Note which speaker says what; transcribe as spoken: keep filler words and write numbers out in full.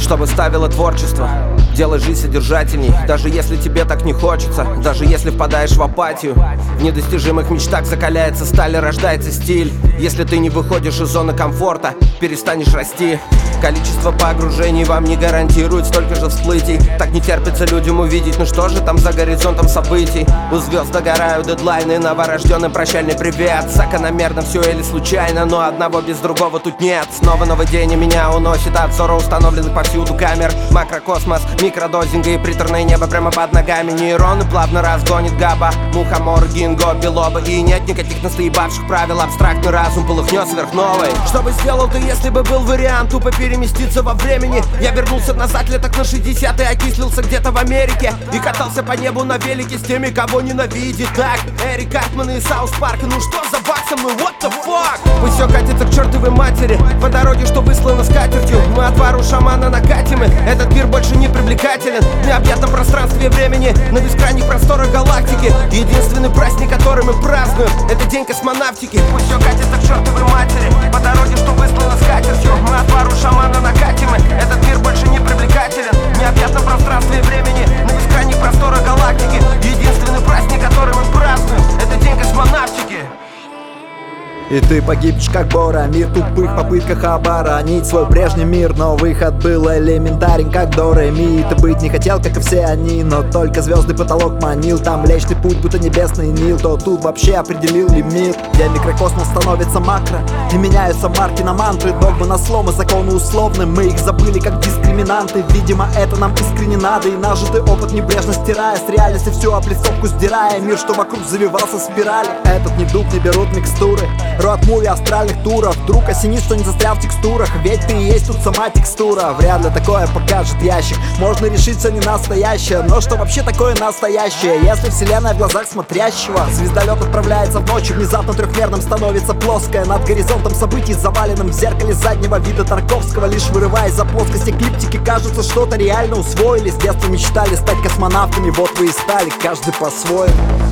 Speaker 1: чтобы ставило творчество. Делай жизнь содержательней, даже если тебе так не хочется, даже если впадаешь в апатию. В недостижимых мечтах закаляется сталь и рождается стиль. Если ты не выходишь из зоны комфорта, перестанешь расти. Количество погружений вам не гарантирует столько же всплытий. Так не терпится людям увидеть, ну что же там за горизонтом событий. У звезд догорают дедлайны, новорожденным прощальный привет. Закономерно все или случайно, но одного без другого тут нет. Снова новый день и меня уносит от взора установленных повсюду камер. Макрокосмос, микродозинга и приторное небо прямо под ногами. Нейроны плавно разгонит габа, мухомор, гинго, белоба. И нет никаких настоебавших правил, абстрактный разум полыхнет сверхновой. Что бы сделал ты, если бы был вариант тупо переместиться во времени? Я вернулся назад леток на шестьдесят и окислился где-то в Америке. И катался по небу на велике с теми, кого ненавидит так Эрик Картман и Саус Парк. Ну что за баг со мной, what the fuck? Пусть все катится к чертовой матери по дороге, что выслана скатертью. Мы отвару шамана накатим, и этот мир больше не привлекателен. В необъятном пространстве и времени, на бескрайних просторах галактики. Единственный праздник, который мы празднуем, это день космонавтики. Пусть все катится к чертовой матери по дороге, что выслана скатертью. Мы отвару шамана накатим, и этот мир больше не привлекателен. В необъятном пространстве и времени, на бескрайних просторах галактики. Единственный праздник, который мы празднуем, это день космонавтики.
Speaker 2: И ты погибнешь как Бора, мир тупых попытках оборонить свой прежний мир. Но выход был элементарен, как до ре ми. Ты быть не хотел, как и все они, но только звездный потолок манил. Там млечный путь, будто небесный Нил. То тут вообще определил лимит, где микрокосмос становится макро и меняются марки на мантры. Догмы на слом и законы условны, мы их забыли как дискриминанты. Видимо, это нам искренне надо, и нажитый опыт небрежно стирая с реальности всю облицовку сдирая. Мир, что вокруг завивался в спирали. Этот недуг не берут микстуры, род муви астральных туров. Вдруг осенит, что не застрял в текстурах, ведь ты и есть тут сама текстура. Вряд ли такое покажет ящик, можно решить все не настоящее. Но что вообще такое настоящее, если вселенная в глазах смотрящего? Звездолет отправляется в ночь, внезапно трехмерным становится плоское. Над горизонтом событий, заваленным в зеркале заднего вида Тарковского. Лишь вырываясь за плоскость эклиптики, кажется, что-то реально усвоили. С детства мечтали стать космонавтами, вот вы и стали, каждый по-своему.